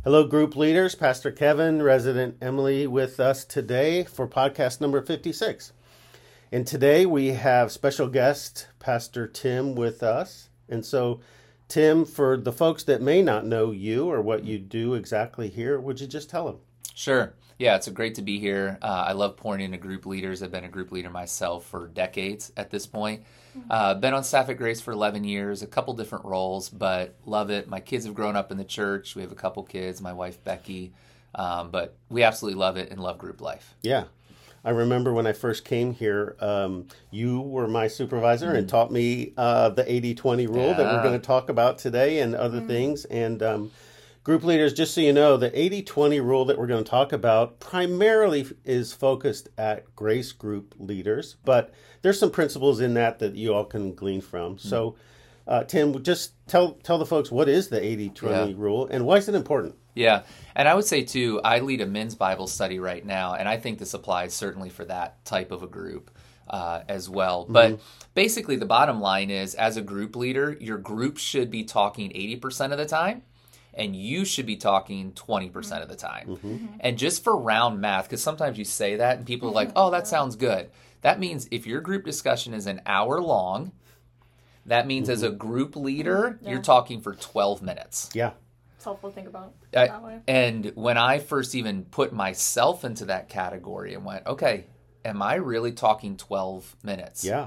Hello, group leaders. Pastor Kevin, resident Emily with us today for podcast number 56. And today we have special guest, Pastor Tim, with us. And so, Tim, for the folks that may not know you or what you do exactly here, would you just tell them? Sure. Yeah, it's great to be here. I love pouring into group leaders. I've been a group leader myself for decades at this point. Been on staff at Grace for 11 years, a couple different roles, but love it. My kids have grown up in the church. We have a couple kids, my wife, Becky. But we absolutely love it and love group life. Yeah. I remember when I first came here, you were my supervisor and taught me the 80-20 rule that we're going to talk about today and other things. And group leaders, just so you know, the 80-20 rule that we're going to talk about primarily is focused at Grace group leaders, but there's some principles in that you all can glean from. So, Tim, just tell the folks, what is the 80-20 rule and why is it important? Yeah, and I would say, too, I lead a men's Bible study right now, and I think this applies certainly for that type of a group as well. But basically, the bottom line is, as a group leader, your group should be talking 80% of the time, and you should be talking 20% of the time. And just for round math, because sometimes you say that, and people are like, oh, that sounds good. That means if your group discussion is an hour long, that means as a group leader, you're talking for 12 minutes. Yeah. It's helpful to think about that way. And when I first even put myself into that category and went, okay, am I really talking 12 minutes? Yeah.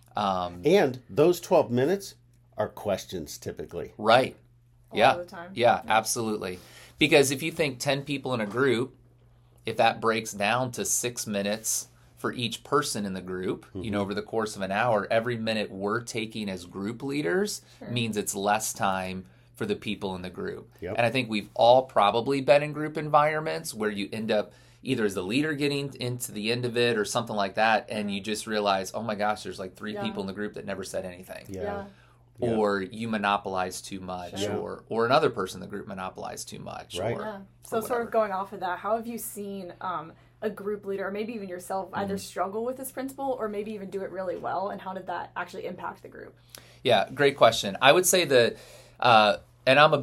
And those 12 minutes are questions typically. Right. All the time. Yeah, absolutely. Because if you think 10 people in a group, if that breaks down to 6 minutes for each person in the group, over the course of an hour, every minute we're taking as group leaders means it's less time for the people in the group. Yep. And I think we've all probably been in group environments where you end up either as the leader getting into the end of it or something like that, and you just realize, oh my gosh, there's like 3 people in the group that never said anything. Yeah. Or you monopolize too much, or another person in the group monopolized too much. Right. So sort of going off of that, how have you seen a group leader, or maybe even yourself, either struggle with this principle or maybe even do it really well, and how did that actually impact the group? Yeah, great question. I would say that, and I'm a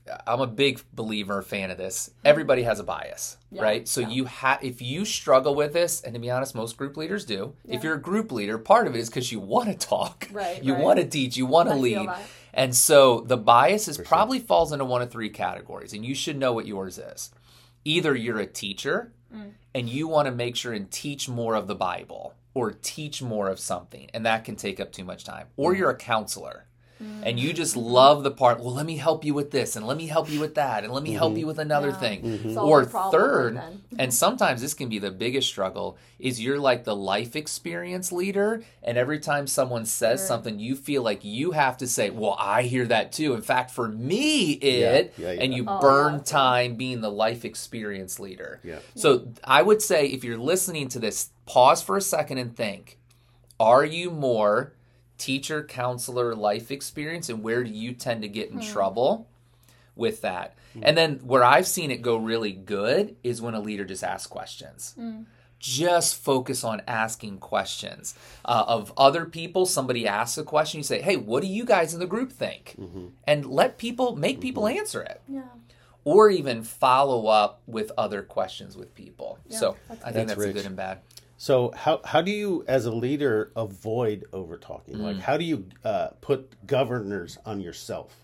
big believer, fan of this. Everybody has a bias, right? So if you struggle with this, and to be honest, most group leaders do. If you're a group leader, part of it is because you want to talk, you want to teach, you want to lead, and so the bias probably falls into one of 3 categories, and you should know what yours is. Either you're a teacher, and you want to make sure and teach more of the Bible, or teach more of something, and that can take up too much time. Or you're a counselor. And you just love the part, well, let me help you with this, and let me help you with that, and let me help you with another thing. Or third, and sometimes this can be the biggest struggle, is you're like the life experience leader, and every time someone says something, you feel like you have to say, well, I hear that too. In fact, for me, and you burn time being the life experience leader. So I would say, if you're listening to this, pause for a second and think, are you more teacher, counselor, life experience, and where do you tend to get in trouble with that? And then where I've seen it go really good is when a leader just asks questions. Just focus on asking questions of other people. Somebody asks a question, you say, hey, what do you guys in the group think? And make people answer it. Or even follow up with other questions with people. So I think that's good and bad. So how do you, as a leader, avoid over-talking? Like, how do you put governors on yourself?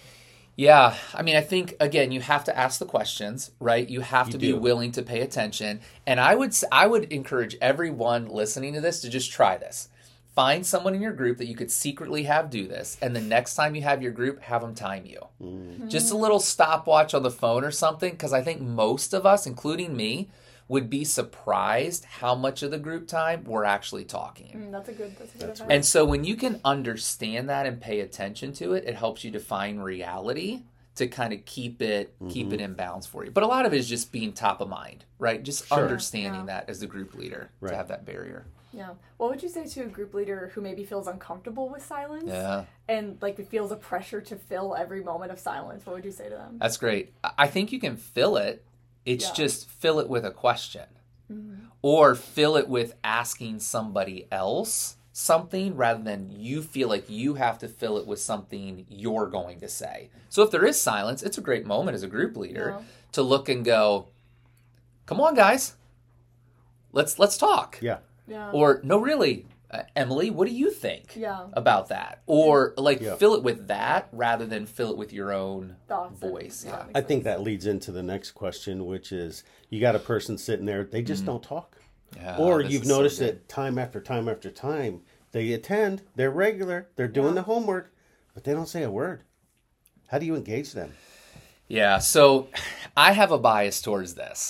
Yeah, I mean, I think, again, you have to ask the questions, right? You have to be willing to pay attention. And I would encourage everyone listening to this to just try this. Find someone in your group that you could secretly have do this, and the next time you have your group, have them time you. Just a little stopwatch on the phone or something, because I think most of us, including me, would be surprised how much of the group time we're actually talking. That's a good advice. And so when you can understand that and pay attention to it, it helps you define reality to kind of keep it in bounds for you. But a lot of it is just being top of mind, right? Just understanding that as the group leader to have that barrier. Yeah. What would you say to a group leader who maybe feels uncomfortable with silence? Yeah. And like feels a pressure to fill every moment of silence? What would you say to them? That's great. I think you can fill it. It's just fill it with a question. Or fill it with asking somebody else something rather than you feel like you have to fill it with something you're going to say. So if there is silence, it's a great moment as a group leader to look and go, come on, guys, let's talk. Yeah. Or, no, really, Emily, what do you think about that? Or fill it with that rather than fill it with your own voice. I think that leads into the next question, which is you got a person sitting there, they just don't talk. Yeah, or you've noticed it time after time after time. They attend, they're regular, they're doing the homework, but they don't say a word. How do you engage them? Yeah, so I have a bias towards this.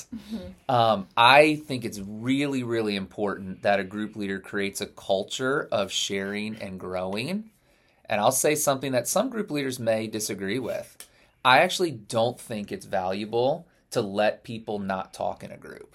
I think it's really, really important that a group leader creates a culture of sharing and growing. And I'll say something that some group leaders may disagree with. I actually don't think it's valuable to let people not talk in a group.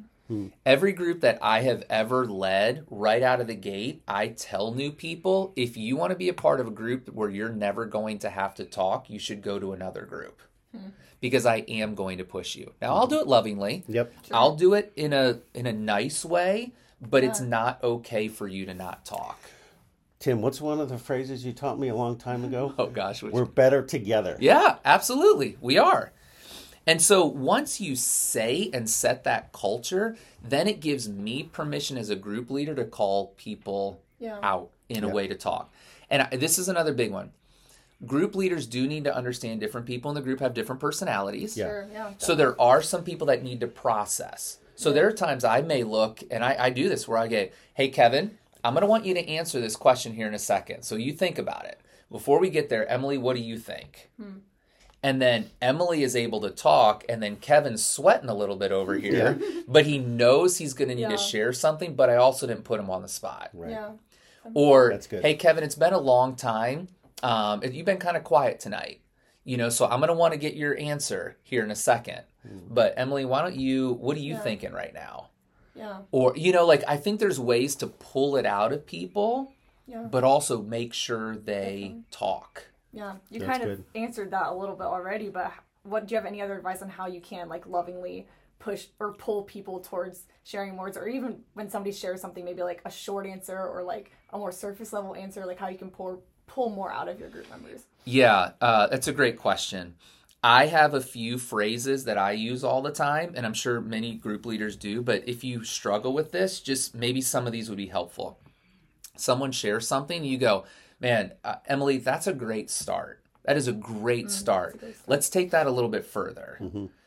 Every group that I have ever led, right out of the gate, I tell new people, if you want to be a part of a group where you're never going to have to talk, you should go to another group. Because I am going to push you. Now, I'll do it lovingly. Yep. Sure. I'll do it in a nice way, but it's not okay for you to not talk. Tim, what's one of the phrases you taught me a long time ago? Oh, gosh. We're better together. Yeah, absolutely. We are. And so once you say and set that culture, then it gives me permission as a group leader to call people out in a way to talk. And this is another big one. Group leaders do need to understand different people in the group have different personalities. Sure, so there are some people that need to process. So there are times I may look, and I do this where I get, hey, Kevin, I'm going to want you to answer this question here in a second. So you think about it. Before we get there, Emily, what do you think? And then Emily is able to talk, and then Kevin's sweating a little bit over here, but he knows he's going to need to share something, but I also didn't put him on the spot. Right. Or, That's good. Hey, Kevin, it's been a long time. You've been kind of quiet tonight, so I'm going to want to get your answer here in a second. But Emily, what are you thinking right now? Yeah. Or, I think there's ways to pull it out of people, but also make sure they talk. Yeah. You That's kind of good. answered that a little bit already, but do you have any other advice on how you can lovingly push or pull people towards sharing words, or even when somebody shares something, maybe a short answer or a more surface level answer, how you can pull more out of your group members? Yeah, that's a great question. I have a few phrases that I use all the time, and I'm sure many group leaders do, but if you struggle with this, just maybe some of these would be helpful. Someone shares something, you go, man, Emily, that's a great start. That is a great start. Let's take that a little bit further.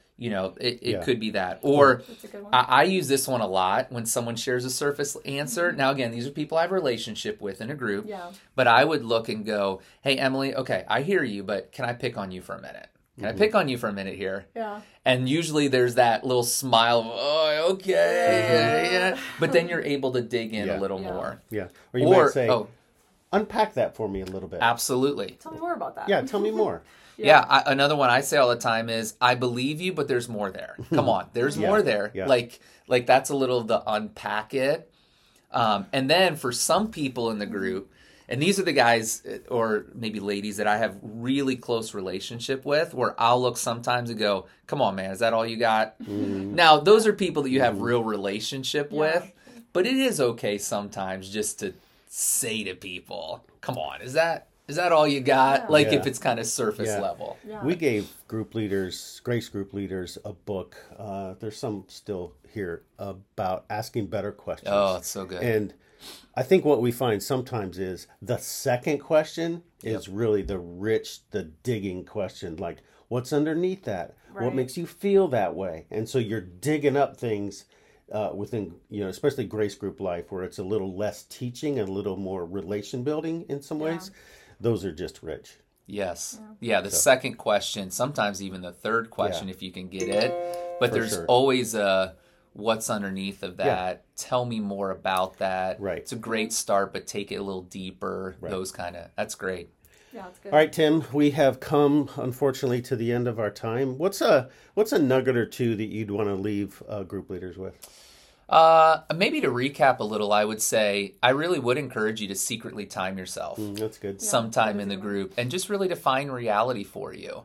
It could be that. Or I use this one a lot when someone shares a surface answer. Now, again, these are people I have a relationship with in a group. Yeah. But I would look and go, hey, Emily, okay, I hear you, but can I pick on you for a minute? Can I pick on you for a minute here? Yeah. And usually there's that little smile of, oh, okay. Yeah. But then you're able to dig in a little more. Yeah. Or you might say, unpack that for me a little bit. Absolutely. Tell me more about that. Yeah, tell me more. Yeah, another one I say all the time is, I believe you, but there's more there. Come on, there's more there. Yeah. Like that's a little of the unpack it. And then for some people in the group, and these are the guys or maybe ladies that I have really close relationship with, where I'll look sometimes and go, come on, man, is that all you got? Now, those are people that you have real relationship with, but it is okay sometimes just to say to people, come on, is that all you got? If it's kind of surface level. Yeah. We gave group leaders, Grace group leaders, a book. There's some still here about asking better questions. Oh, it's so good. And I think what we find sometimes is the second question is really the digging question. Like, what's underneath that? Right. What makes you feel that way? And so you're digging up things within, especially Grace group life, where it's a little less teaching and a little more relation building in some ways. Those are just rich. Yes. Yeah, the second question, sometimes even the third question if you can get it. But there's always a what's underneath of that. Yeah. Tell me more about that. Right. It's a great start, but take it a little deeper. Right. That's great. Yeah, that's good. All right, Tim, we have come, unfortunately, to the end of our time. What's a nugget or two that you'd want to leave group leaders with? Maybe to recap a little, I would say I really would encourage you to secretly time yourself. That's good. Sometime in the group, and just really define reality for you.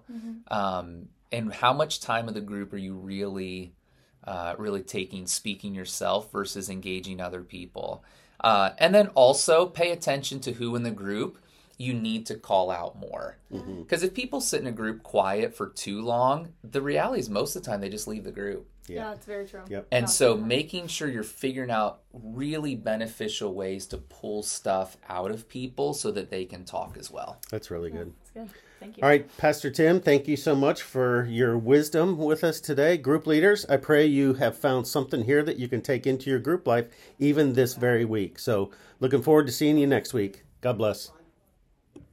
And how much time of the group are you really taking speaking yourself versus engaging other people? And then also pay attention to who in the group you need to call out more. Because if people sit in a group quiet for too long, the reality is most of the time they just leave the group. Yeah, it's very true. Yep. And so making sure you're figuring out really beneficial ways to pull stuff out of people so that they can talk as well. That's really good. That's good. Thank you. All right, Pastor Tim, thank you so much for your wisdom with us today. Group leaders, I pray you have found something here that you can take into your group life even this very week. So looking forward to seeing you next week. God bless.